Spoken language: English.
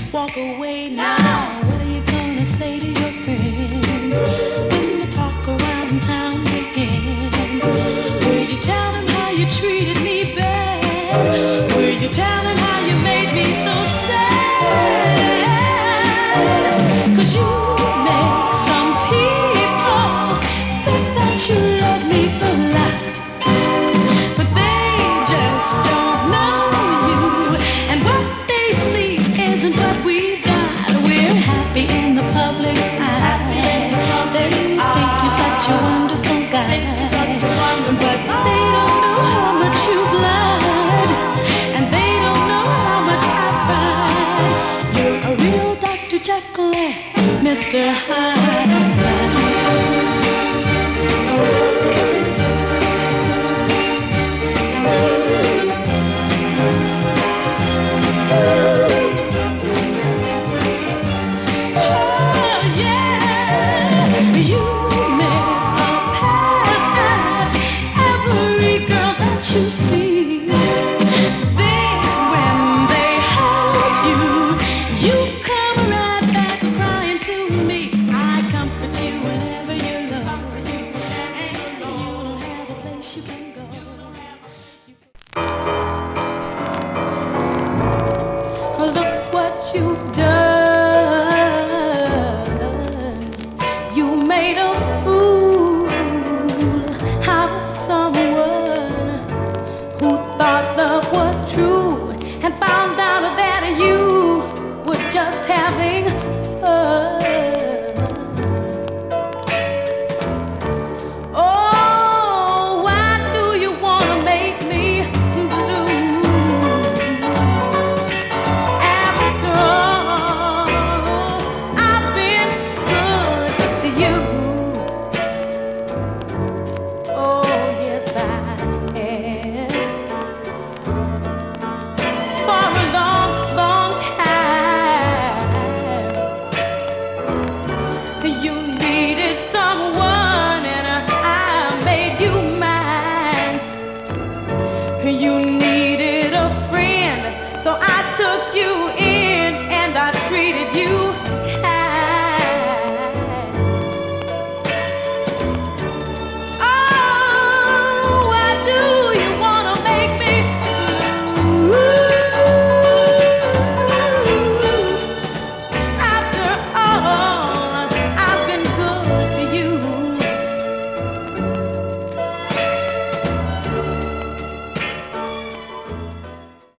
walk away now. What are you gonna say to your friends when the talk around town begins? Will you tell them how you treated me bad? Will you tell them how you made me so sad? 'Cause you make some people think that you love me a lot, but they just don't know you, and what they see isn't what we've got. We're happy in the public's eye. They think you're such a wonderful guy, but they don't know how much you've lied, and they don't know how much I've cried. You're a real Dr. Jekyll and Mr. Hyde. You see, then when they hurt you, you come right back crying to me. I comfort you whenever you're low, and you don't have a place you can go. Look what you've done. You made a fool out of someone who thought love was true and found out that you were just having fun. Oh, why do you want to make me blue? After all, I've been good to you. Oh, yes, I have. For a long, long time, you needed someone, and I made you mine. You needed a friend, so I took you